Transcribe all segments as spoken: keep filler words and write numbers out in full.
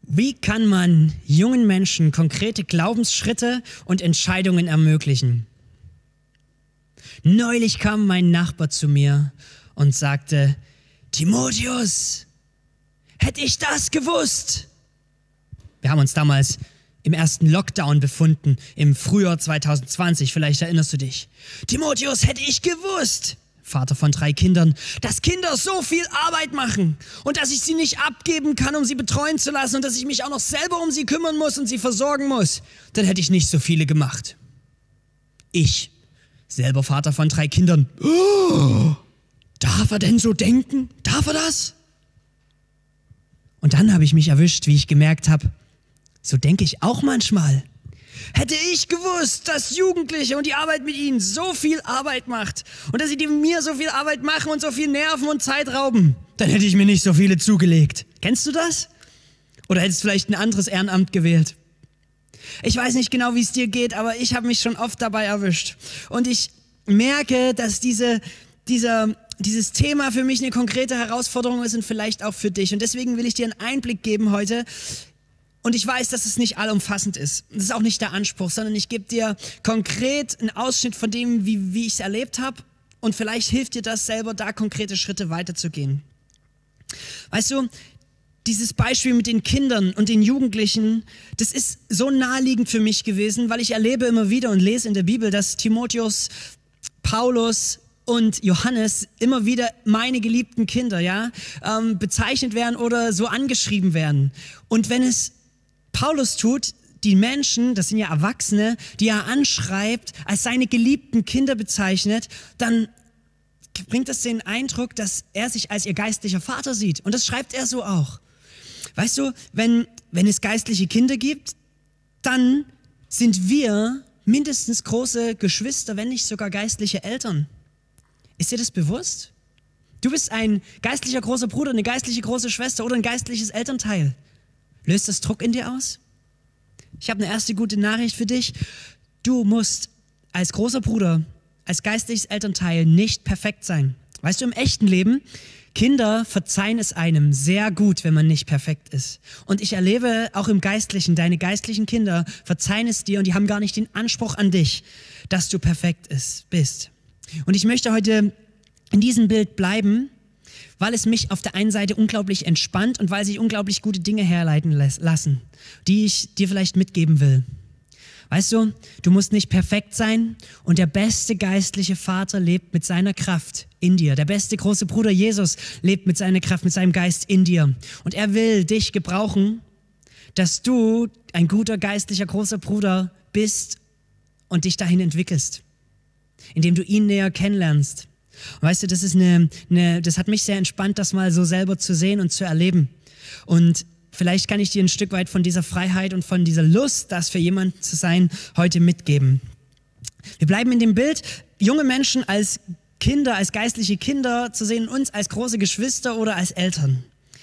Wie kann man jungen Menschen konkrete Glaubensschritte und Entscheidungen ermöglichen? Neulich kam mein Nachbar zu mir und sagte, Timotheus, hätte ich das gewusst? Wir haben uns damals im ersten Lockdown befunden, im Frühjahr zwanzig zwanzig, vielleicht erinnerst du dich. Timotheus, hätte ich gewusst, Vater von drei Kindern, dass Kinder so viel Arbeit machen und dass ich sie nicht abgeben kann, um sie betreuen zu lassen und dass ich mich auch noch selber um sie kümmern muss und sie versorgen muss, dann hätte ich nicht so viele gemacht. Ich, selber Vater von drei Kindern, oh, darf er denn so denken? Darf er das? Und dann habe ich mich erwischt, wie ich gemerkt habe, so denke ich auch manchmal. Hätte ich gewusst, dass Jugendliche und die Arbeit mit ihnen so viel Arbeit macht und dass sie mir so viel Arbeit machen und so viel Nerven und Zeit rauben, dann hätte ich mir nicht so viele zugelegt. Kennst du das? Oder hättest vielleicht ein anderes Ehrenamt gewählt? Ich weiß nicht genau, wie es dir geht, aber ich habe mich schon oft dabei erwischt. Und ich merke, dass diese, dieser, dieses Thema für mich eine konkrete Herausforderung ist und vielleicht auch für dich. Und deswegen will ich dir einen Einblick geben heute. Und ich weiß, dass es nicht allumfassend ist. Das ist auch nicht der Anspruch, sondern ich gebe dir konkret einen Ausschnitt von dem, wie, wie ich es erlebt habe. Und vielleicht hilft dir das selber, da konkrete Schritte weiterzugehen. Weißt du, dieses Beispiel mit den Kindern und den Jugendlichen, das ist so naheliegend für mich gewesen, weil ich erlebe immer wieder und lese in der Bibel, dass Timotheus, Paulus und Johannes immer wieder meine geliebten Kinder, ja, ähm, bezeichnet werden oder so angeschrieben werden. Und wenn es Paulus tut, die Menschen, das sind ja Erwachsene, die er anschreibt, als seine geliebten Kinder bezeichnet, dann bringt das den Eindruck, dass er sich als ihr geistlicher Vater sieht. Und das schreibt er so auch. Weißt du, wenn, wenn es geistliche Kinder gibt, dann sind wir mindestens große Geschwister, wenn nicht sogar geistliche Eltern. Ist dir das bewusst? Du bist ein geistlicher großer Bruder, eine geistliche große Schwester oder ein geistliches Elternteil. Löst das Druck in dir aus? Ich habe eine erste gute Nachricht für dich. Du musst als großer Bruder, als geistliches Elternteil nicht perfekt sein. Weißt du, im echten Leben, Kinder verzeihen es einem sehr gut, wenn man nicht perfekt ist. Und ich erlebe auch im Geistlichen, deine geistlichen Kinder verzeihen es dir und die haben gar nicht den Anspruch an dich, dass du perfekt ist, bist. Und ich möchte heute in diesem Bild bleiben, weil es mich auf der einen Seite unglaublich entspannt und weil sich unglaublich gute Dinge herleiten lassen, die ich dir vielleicht mitgeben will. Weißt du, du musst nicht perfekt sein und der beste geistliche Vater lebt mit seiner Kraft in dir. Der beste große Bruder Jesus lebt mit seiner Kraft, mit seinem Geist in dir. Und er will dich gebrauchen, dass du ein guter geistlicher großer Bruder bist und dich dahin entwickelst, indem du ihn näher kennenlernst. Und weißt du, das ist eine, eine, das hat mich sehr entspannt, das mal so selber zu sehen und zu erleben. Und vielleicht kann ich dir ein Stück weit von dieser Freiheit und von dieser Lust, das für jemanden zu sein, heute mitgeben. Wir bleiben in dem Bild, junge Menschen als Kinder, als geistliche Kinder zu sehen, uns als große Geschwister oder als Eltern.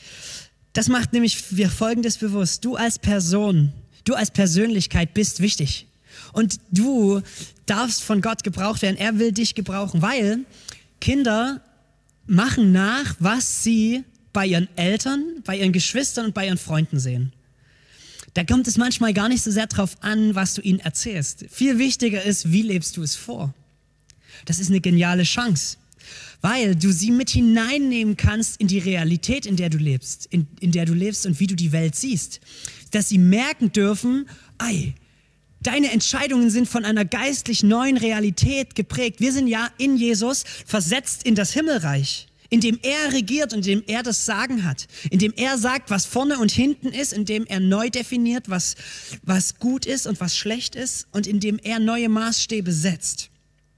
Das macht nämlich wir Folgendes bewusst. Du als Person, du als Persönlichkeit bist wichtig. Und du darfst von Gott gebraucht werden. Er will dich gebrauchen, weil Kinder machen nach, was sie bei ihren Eltern, bei ihren Geschwistern und bei ihren Freunden sehen. Da kommt es manchmal gar nicht so sehr drauf an, was du ihnen erzählst. Viel wichtiger ist, wie lebst du es vor? Das ist eine geniale Chance, weil du sie mit hineinnehmen kannst in die Realität, in der du lebst, in, in der du lebst und wie du die Welt siehst. Dass sie merken dürfen, ei, deine Entscheidungen sind von einer geistlich neuen Realität geprägt. Wir sind ja in Jesus versetzt in das Himmelreich, in dem er regiert und in dem er das Sagen hat, in dem er sagt, was vorne und hinten ist, in dem er neu definiert, was, was gut ist und was schlecht ist und in dem er neue Maßstäbe setzt.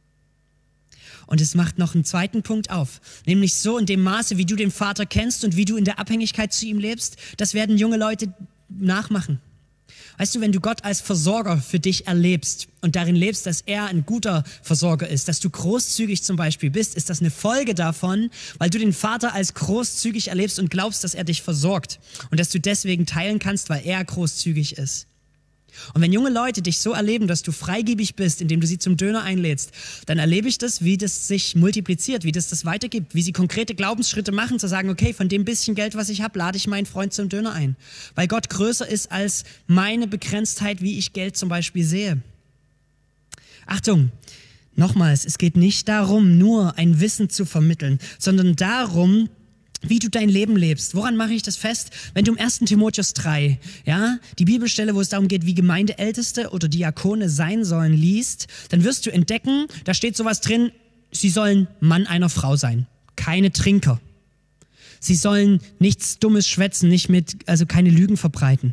Und es macht noch einen zweiten Punkt auf, nämlich so in dem Maße, wie du den Vater kennst und wie du in der Abhängigkeit zu ihm lebst, das werden junge Leute nachmachen. Weißt du, wenn du Gott als Versorger für dich erlebst und darin lebst, dass er ein guter Versorger ist, dass du großzügig zum Beispiel bist, ist das eine Folge davon, weil du den Vater als großzügig erlebst und glaubst, dass er dich versorgt und dass du deswegen teilen kannst, weil er großzügig ist. Und wenn junge Leute dich so erleben, dass du freigebig bist, indem du sie zum Döner einlädst, dann erlebe ich das, wie das sich multipliziert, wie das das weitergibt, wie sie konkrete Glaubensschritte machen, zu sagen, okay, von dem bisschen Geld, was ich habe, lade ich meinen Freund zum Döner ein. Weil Gott größer ist als meine Begrenztheit, wie ich Geld zum Beispiel sehe. Achtung, nochmals, es geht nicht darum, nur ein Wissen zu vermitteln, sondern darum, wie du dein Leben lebst. Woran mache ich das fest? Wenn du im ersten Timotheus drei, ja, die Bibelstelle, wo es darum geht, wie Gemeindeälteste oder Diakone sein sollen, liest, dann wirst du entdecken, da steht sowas drin, sie sollen Mann einer Frau sein, keine Trinker. Sie sollen nichts Dummes schwätzen, nicht mit, also keine Lügen verbreiten.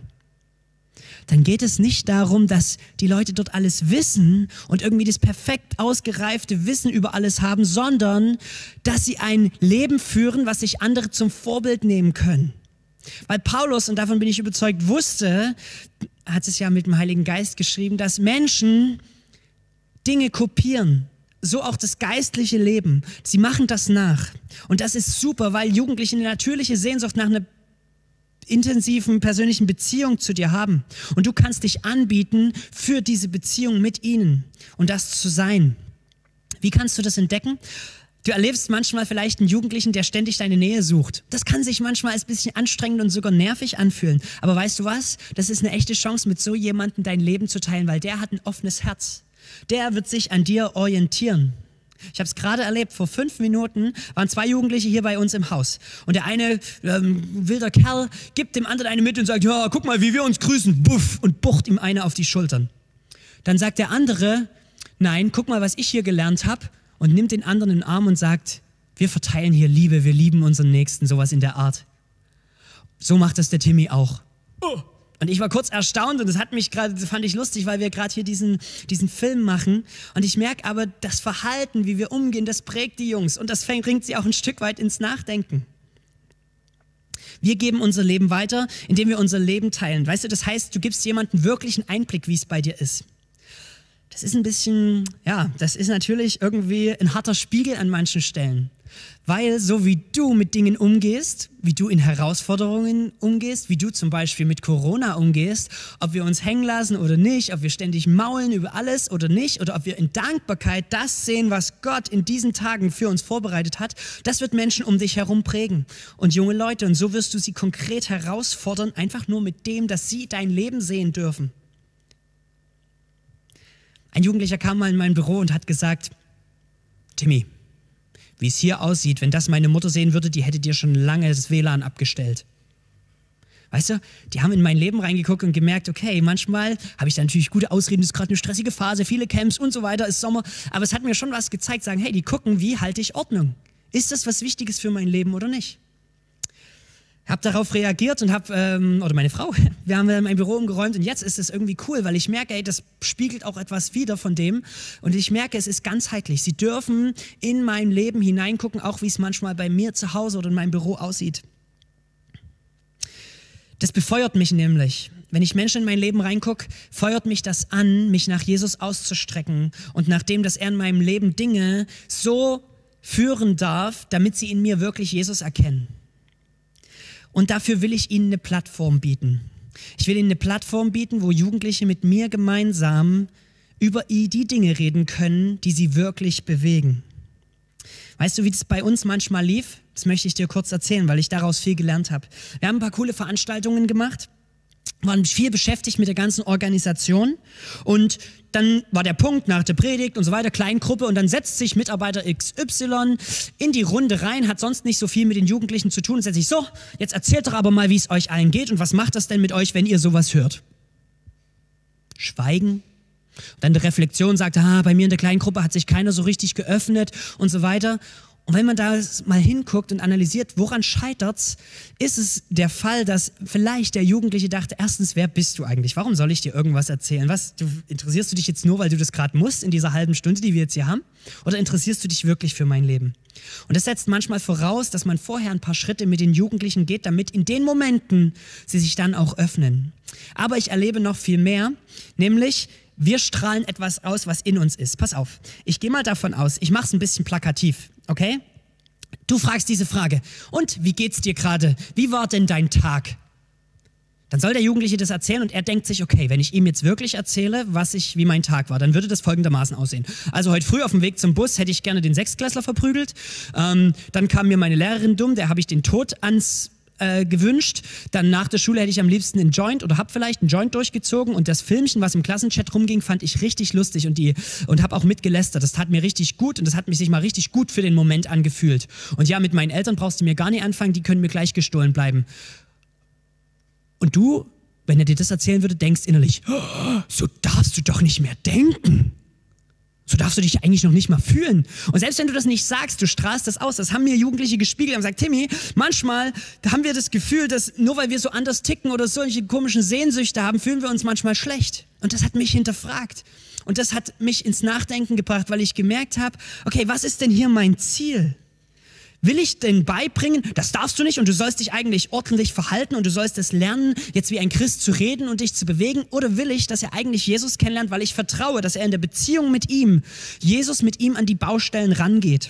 Dann geht es nicht darum, dass die Leute dort alles wissen und irgendwie das perfekt ausgereifte Wissen über alles haben, sondern dass sie ein Leben führen, was sich andere zum Vorbild nehmen können. Weil Paulus, und davon bin ich überzeugt, wusste, hat es ja mit dem Heiligen Geist geschrieben, dass Menschen Dinge kopieren. So auch das geistliche Leben. Sie machen das nach. Und das ist super, weil Jugendliche eine natürliche Sehnsucht nach einer intensiven persönlichen Beziehung zu dir haben. Und du kannst dich anbieten für diese Beziehung mit ihnen und das zu sein. Wie kannst du das entdecken? Du erlebst manchmal vielleicht einen Jugendlichen, der ständig deine Nähe sucht. Das kann sich manchmal als ein bisschen anstrengend und sogar nervig anfühlen. Aber weißt du was? Das ist eine echte Chance, mit so jemandem dein Leben zu teilen, weil der hat ein offenes Herz. Der wird sich an dir orientieren. Ich habe es gerade erlebt, vor fünf Minuten waren zwei Jugendliche hier bei uns im Haus. Und der eine, ähm, wilder Kerl, gibt dem anderen eine mit und sagt, ja, guck mal, wie wir uns grüßen. Buff, und bucht ihm eine auf die Schultern. Dann sagt der andere, nein, guck mal, was ich hier gelernt habe. Und nimmt den anderen in den Arm und sagt, wir verteilen hier Liebe, wir lieben unseren Nächsten, sowas in der Art. So macht das der Timmy auch. Oh. Und ich war kurz erstaunt und das hat mich gerade, das fand ich lustig, weil wir gerade hier diesen, diesen Film machen. Und ich merke aber, das Verhalten, wie wir umgehen, das prägt die Jungs und das bringt sie auch ein Stück weit ins Nachdenken. Wir geben unser Leben weiter, indem wir unser Leben teilen. Weißt du, das heißt, du gibst jemandem wirklich einen Einblick, wie es bei dir ist. Das ist ein bisschen, ja, das ist natürlich irgendwie ein harter Spiegel an manchen Stellen. Weil so wie du mit Dingen umgehst, wie du in Herausforderungen umgehst, wie du zum Beispiel mit Corona umgehst, ob wir uns hängen lassen oder nicht, ob wir ständig maulen über alles oder nicht, oder ob wir in Dankbarkeit das sehen, was Gott in diesen Tagen für uns vorbereitet hat, das wird Menschen um dich herum prägen. Und junge Leute, und so wirst du sie konkret herausfordern, einfach nur mit dem, dass sie dein Leben sehen dürfen. Ein Jugendlicher kam mal in mein Büro und hat gesagt, Timmy, wie es hier aussieht, wenn das meine Mutter sehen würde, die hätte dir schon lange das W L A N abgestellt. Weißt du, die haben in mein Leben reingeguckt und gemerkt, okay, manchmal habe ich da natürlich gute Ausreden, es ist gerade eine stressige Phase, viele Camps und so weiter, ist Sommer, aber es hat mir schon was gezeigt, sagen, hey, die gucken, wie halte ich Ordnung? Ist das was Wichtiges für mein Leben oder nicht? Habe darauf reagiert und habe, ähm, oder meine Frau, wir haben mein Büro umgeräumt und jetzt ist es irgendwie cool, weil ich merke, ey, das spiegelt auch etwas wider von dem und ich merke, es ist ganzheitlich. Sie dürfen in mein Leben hineingucken, auch wie es manchmal bei mir zu Hause oder in meinem Büro aussieht. Das befeuert mich nämlich. Wenn ich Menschen in mein Leben reingucke, feuert mich das an, mich nach Jesus auszustrecken und nachdem, dass er in meinem Leben Dinge so führen darf, damit sie in mir wirklich Jesus erkennen. Und dafür will ich ihnen eine Plattform bieten. Ich will ihnen eine Plattform bieten, wo Jugendliche mit mir gemeinsam über die Dinge reden können, die sie wirklich bewegen. Weißt du, wie das bei uns manchmal lief? Das möchte ich dir kurz erzählen, weil ich daraus viel gelernt habe. Wir haben ein paar coole Veranstaltungen gemacht, waren viel beschäftigt mit der ganzen Organisation und dann war der Punkt nach der Predigt und so weiter, Kleingruppe und dann setzt sich Mitarbeiter X Y in die Runde rein, hat sonst nicht so viel mit den Jugendlichen zu tun und setzt sich so, jetzt erzählt doch aber mal, wie es euch allen geht und was macht das denn mit euch, wenn ihr sowas hört? Schweigen. Und dann die Reflexion sagt, ah, bei mir in der Kleingruppe hat sich keiner so richtig geöffnet und so weiter. Und wenn man da mal hinguckt und analysiert, woran scheitert's, ist es der Fall, dass vielleicht der Jugendliche dachte, erstens, wer bist du eigentlich? Warum soll ich dir irgendwas erzählen? Was, du, interessierst du dich jetzt nur, weil du das gerade musst in dieser halben Stunde, die wir jetzt hier haben? Oder interessierst du dich wirklich für mein Leben? Und das setzt manchmal voraus, dass man vorher ein paar Schritte mit den Jugendlichen geht, damit in den Momenten sie sich dann auch öffnen. Aber ich erlebe noch viel mehr, nämlich wir strahlen etwas aus, was in uns ist. Pass auf, ich gehe mal davon aus, ich mache es ein bisschen plakativ. Okay? Du fragst diese Frage. Und wie geht's dir gerade? Wie war denn dein Tag? Dann soll der Jugendliche das erzählen und er denkt sich, okay, wenn ich ihm jetzt wirklich erzähle, was ich, wie mein Tag war, dann würde das folgendermaßen aussehen. Also heute früh auf dem Weg zum Bus hätte ich gerne den Sechstklässler verprügelt. Ähm, dann kam mir meine Lehrerin dumm, der habe ich den Tod ans äh, gewünscht. Dann nach der Schule hätte ich am liebsten einen Joint oder habe vielleicht einen Joint durchgezogen und das Filmchen, was im Klassenchat rumging, fand ich richtig lustig und, die, und habe auch mitgelästert. Das tat mir richtig gut und das hat mich sich mal richtig gut für den Moment angefühlt. Und ja, mit meinen Eltern brauchst du mir gar nicht anfangen, die können mir gleich gestohlen bleiben. Und du, wenn er dir das erzählen würde, denkst innerlich, oh, so darfst du doch nicht mehr denken. So darfst du dich eigentlich noch nicht mal fühlen. Und selbst wenn du das nicht sagst, du strahlst das aus. Das haben mir Jugendliche gespiegelt und gesagt, Timmy, manchmal haben wir das Gefühl, dass nur weil wir so anders ticken oder solche komischen Sehnsüchte haben, fühlen wir uns manchmal schlecht. Und das hat mich hinterfragt. Und das hat mich ins Nachdenken gebracht, weil ich gemerkt habe, okay, was ist denn hier mein Ziel? Will ich denn beibringen, das darfst du nicht und du sollst dich eigentlich ordentlich verhalten und du sollst es lernen, jetzt wie ein Christ zu reden und dich zu bewegen? Oder will ich, dass er eigentlich Jesus kennenlernt, weil ich vertraue, dass er in der Beziehung mit ihm, Jesus mit ihm an die Baustellen rangeht?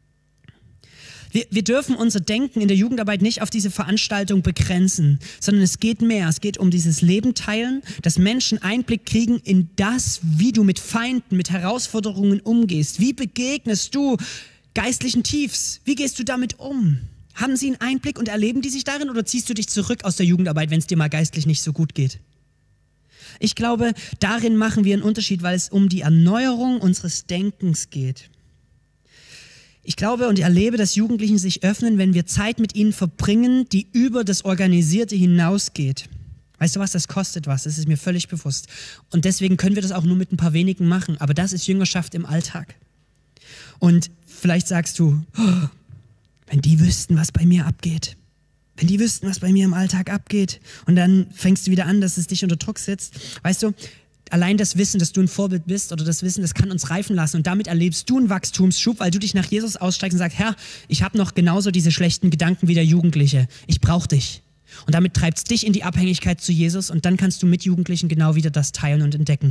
Wir, wir dürfen unser Denken in der Jugendarbeit nicht auf diese Veranstaltung begrenzen, sondern es geht mehr. Es geht um dieses Leben teilen, dass Menschen Einblick kriegen in das, wie du mit Feinden, mit Herausforderungen umgehst. Wie begegnest du geistlichen Tiefs? Wie gehst du damit um? Haben sie einen Einblick und erleben die sich darin oder ziehst du dich zurück aus der Jugendarbeit, wenn es dir mal geistlich nicht so gut geht? Ich glaube, darin machen wir einen Unterschied, weil es um die Erneuerung unseres Denkens geht. Ich glaube und erlebe, dass Jugendlichen sich öffnen, wenn wir Zeit mit ihnen verbringen, die über das Organisierte hinausgeht. Weißt du was, das kostet was, das ist mir völlig bewusst. Und deswegen können wir das auch nur mit ein paar wenigen machen, aber das ist Jüngerschaft im Alltag. Und vielleicht sagst du, oh, wenn die wüssten, was bei mir abgeht, wenn die wüssten, was bei mir im Alltag abgeht und dann fängst du wieder an, dass es dich unter Druck setzt. Weißt du, allein das Wissen, dass du ein Vorbild bist oder das Wissen, das kann uns reifen lassen und damit erlebst du einen Wachstumsschub, weil du dich nach Jesus ausstreckst und sagst, Herr, ich habe noch genauso diese schlechten Gedanken wie der Jugendliche, ich brauche dich. Und damit treibt es dich in die Abhängigkeit zu Jesus und dann kannst du mit Jugendlichen genau wieder das teilen und entdecken.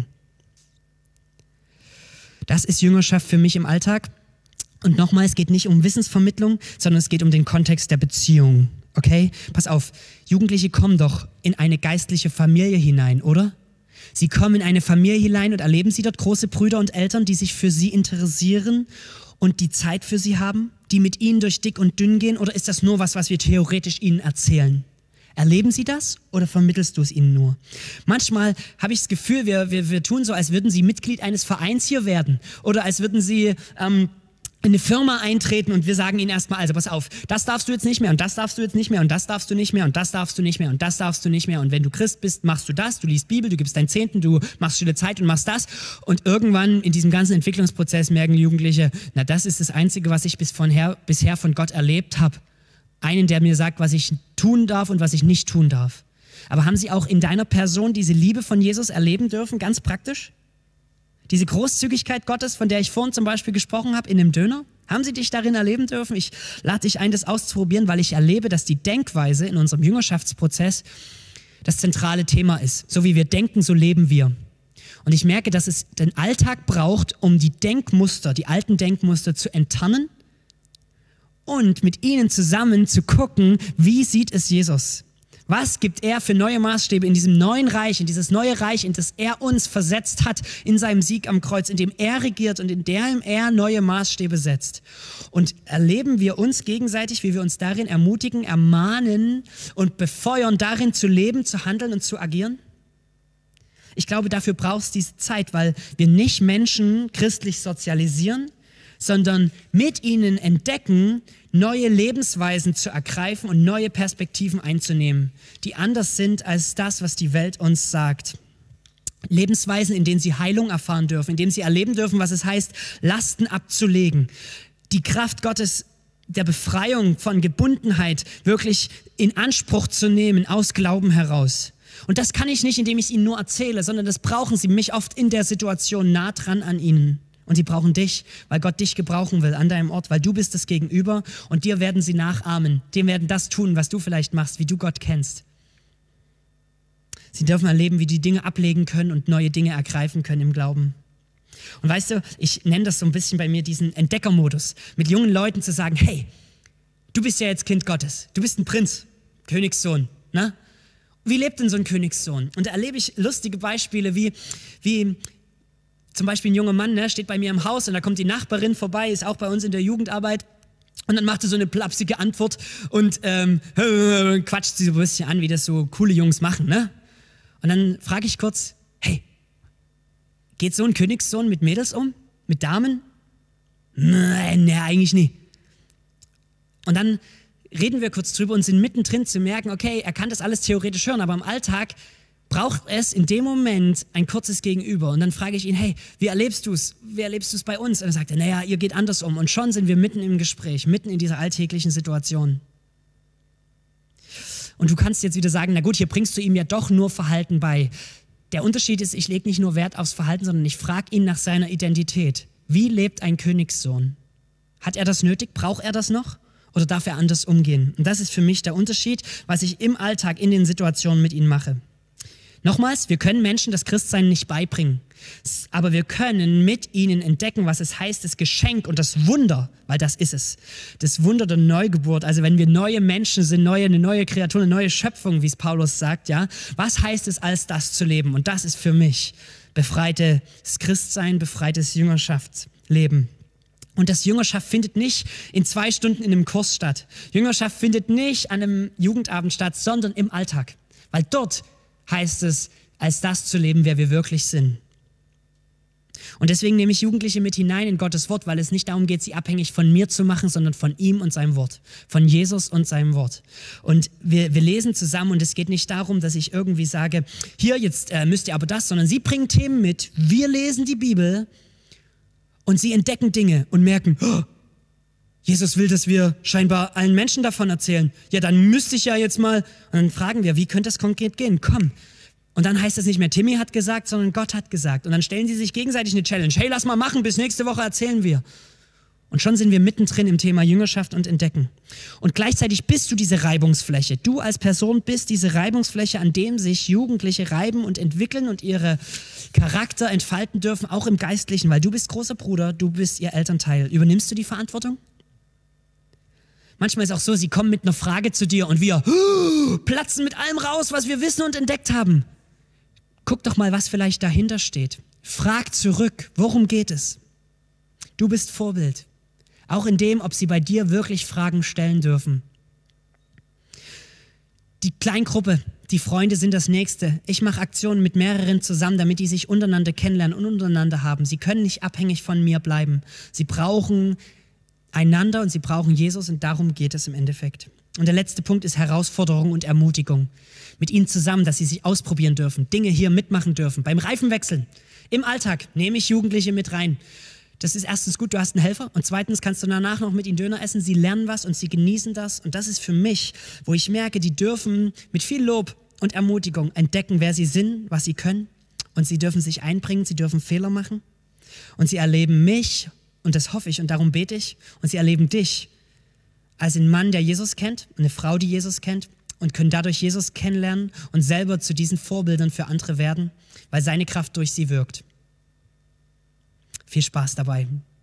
Das ist Jüngerschaft für mich im Alltag. Und nochmal, es geht nicht um Wissensvermittlung, sondern es geht um den Kontext der Beziehung. Okay? Pass auf, Jugendliche kommen doch in eine geistliche Familie hinein, oder? Sie kommen in eine Familie hinein und erleben sie dort große Brüder und Eltern, die sich für sie interessieren und die Zeit für sie haben, die mit ihnen durch dick und dünn gehen, oder ist das nur was, was wir theoretisch ihnen erzählen? Erleben sie das oder vermittelst du es ihnen nur? Manchmal habe ich das Gefühl, wir, wir, wir tun so, als würden sie Mitglied eines Vereins hier werden oder als würden sie ähm, in eine Firma eintreten und wir sagen ihnen erstmal, also pass auf, das darfst du jetzt nicht mehr und das darfst du jetzt nicht mehr und das darfst du nicht mehr und das darfst du nicht mehr und das darfst du nicht mehr und wenn du Christ bist, machst du das, du liest Bibel, du gibst deinen Zehnten, du machst stille Zeit und machst das und irgendwann in diesem ganzen Entwicklungsprozess merken Jugendliche, na das ist das Einzige, was ich bis von her, bisher von Gott erlebt habe. Einen, der mir sagt, was ich tun darf und was ich nicht tun darf. Aber haben sie auch in deiner Person diese Liebe von Jesus erleben dürfen, ganz praktisch? Diese Großzügigkeit Gottes, von der ich vorhin zum Beispiel gesprochen habe, in dem Döner? Haben sie dich darin erleben dürfen? Ich lade dich ein, das auszuprobieren, weil ich erlebe, dass die Denkweise in unserem Jüngerschaftsprozess das zentrale Thema ist. So wie wir denken, so leben wir. Und ich merke, dass es den Alltag braucht, um die Denkmuster, die alten Denkmuster zu enttarnen und mit ihnen zusammen zu gucken, wie sieht es Jesus? Was gibt er für neue Maßstäbe in diesem neuen Reich, in dieses neue Reich, in das er uns versetzt hat, in seinem Sieg am Kreuz, in dem er regiert und in dem er neue Maßstäbe setzt? Und erleben wir uns gegenseitig, wie wir uns darin ermutigen, ermahnen und befeuern, darin zu leben, zu handeln und zu agieren? Ich glaube, dafür brauchst du diese Zeit, weil wir nicht Menschen christlich sozialisieren, sondern mit ihnen entdecken, neue Lebensweisen zu ergreifen und neue Perspektiven einzunehmen, die anders sind als das, was die Welt uns sagt. Lebensweisen, in denen sie Heilung erfahren dürfen, in denen sie erleben dürfen, was es heißt, Lasten abzulegen, die Kraft Gottes der Befreiung von Gebundenheit wirklich in Anspruch zu nehmen, aus Glauben heraus. Und das kann ich nicht, indem ich es ihnen nur erzähle, sondern das brauchen sie, mich oft in der Situation nah dran an ihnen. Und sie brauchen dich, weil Gott dich gebrauchen will an deinem Ort, weil du bist das Gegenüber und dir werden sie nachahmen. Dir werden das tun, was du vielleicht machst, wie du Gott kennst. Sie dürfen erleben, wie die Dinge ablegen können und neue Dinge ergreifen können im Glauben. Und weißt du, ich nenne das so ein bisschen bei mir diesen Entdeckermodus, mit jungen Leuten zu sagen, hey, du bist ja jetzt Kind Gottes, du bist ein Prinz, Königssohn, ne? wie lebt denn so ein Königssohn? Und da erlebe ich lustige Beispiele, wie, wie zum Beispiel ein junger Mann, ne, steht bei mir im Haus und da kommt die Nachbarin vorbei, ist auch bei uns in der Jugendarbeit. Und dann macht er so eine plapsige Antwort und ähm, quatscht sie so ein bisschen an, wie das so coole Jungs machen. Ne? Und dann frage ich kurz, hey, geht so ein Königssohn mit Mädels um? Mit Damen? Nein, nee, eigentlich nie. Und dann reden wir kurz drüber und sind mittendrin zu merken, okay, er kann das alles theoretisch hören, aber im Alltag braucht es in dem Moment ein kurzes Gegenüber. Und dann frage ich ihn, hey, wie erlebst du es? Wie erlebst du es bei uns? Und dann sagt er, naja, ihr geht anders um. Und schon sind wir mitten im Gespräch, mitten in dieser alltäglichen Situation. Und du kannst jetzt wieder sagen, na gut, hier bringst du ihm ja doch nur Verhalten bei. Der Unterschied ist, ich lege nicht nur Wert aufs Verhalten, sondern ich frage ihn nach seiner Identität. Wie lebt ein Königssohn? Hat er das nötig? Braucht er das noch? Oder darf er anders umgehen? Und das ist für mich der Unterschied, was ich im Alltag in den Situationen mit ihnen mache. Nochmals, wir können Menschen das Christsein nicht beibringen, aber wir können mit ihnen entdecken, was es heißt, das Geschenk und das Wunder, weil das ist es, das Wunder der Neugeburt, also wenn wir neue Menschen sind, neue, eine neue Kreatur, eine neue Schöpfung, wie es Paulus sagt, ja, was heißt es, als das zu leben? Und das ist für mich befreites Christsein, befreites Jüngerschaftsleben. Und das Jüngerschaft findet nicht in zwei Stunden in einem Kurs statt. Jüngerschaft findet nicht an einem Jugendabend statt, sondern im Alltag, weil dort heißt es, als das zu leben, wer wir wirklich sind. Und deswegen nehme ich Jugendliche mit hinein in Gottes Wort, weil es nicht darum geht, sie abhängig von mir zu machen, sondern von ihm und seinem Wort, von Jesus und seinem Wort. Und wir, wir lesen zusammen und es geht nicht darum, dass ich irgendwie sage, hier, jetzt äh, müsst ihr aber das, sondern sie bringen Themen mit, wir lesen die Bibel und sie entdecken Dinge und merken, oh, Jesus will, dass wir scheinbar allen Menschen davon erzählen. Ja, dann müsste ich ja jetzt mal, und dann fragen wir, wie könnte das konkret gehen? Komm. Und dann heißt es nicht mehr, Timmy hat gesagt, sondern Gott hat gesagt. Und dann stellen sie sich gegenseitig eine Challenge. Hey, lass mal machen, bis nächste Woche erzählen wir. Und schon sind wir mittendrin im Thema Jüngerschaft und Entdecken. Und gleichzeitig bist du diese Reibungsfläche. Du als Person bist diese Reibungsfläche, an dem sich Jugendliche reiben und entwickeln und ihre Charakter entfalten dürfen, auch im Geistlichen, weil du bist großer Bruder, du bist ihr Elternteil. Übernimmst du die Verantwortung? Manchmal ist es auch so, sie kommen mit einer Frage zu dir und wir uh, platzen mit allem raus, was wir wissen und entdeckt haben. Guck doch mal, was vielleicht dahinter steht. Frag zurück, worum geht es? Du bist Vorbild. Auch in dem, ob sie bei dir wirklich Fragen stellen dürfen. Die Kleingruppe, die Freunde sind das Nächste. Ich mache Aktionen mit mehreren zusammen, damit die sich untereinander kennenlernen und untereinander haben. Sie können nicht abhängig von mir bleiben. Sie brauchen einander und sie brauchen Jesus und darum geht es im Endeffekt. Und der letzte Punkt ist Herausforderung und Ermutigung. Mit ihnen zusammen, dass sie sich ausprobieren dürfen, Dinge hier mitmachen dürfen. Beim Reifenwechseln, im Alltag nehme ich Jugendliche mit rein. Das ist erstens gut, du hast einen Helfer und zweitens kannst du danach noch mit ihnen Döner essen. Sie lernen was und sie genießen das und das ist für mich, wo ich merke, die dürfen mit viel Lob und Ermutigung entdecken, wer sie sind, was sie können und sie dürfen sich einbringen, sie dürfen Fehler machen und sie erleben mich. Und das hoffe ich und darum bete ich. Und sie erleben dich als einen Mann, der Jesus kennt, eine Frau, die Jesus kennt und können dadurch Jesus kennenlernen und selber zu diesen Vorbildern für andere werden, weil seine Kraft durch sie wirkt. Viel Spaß dabei.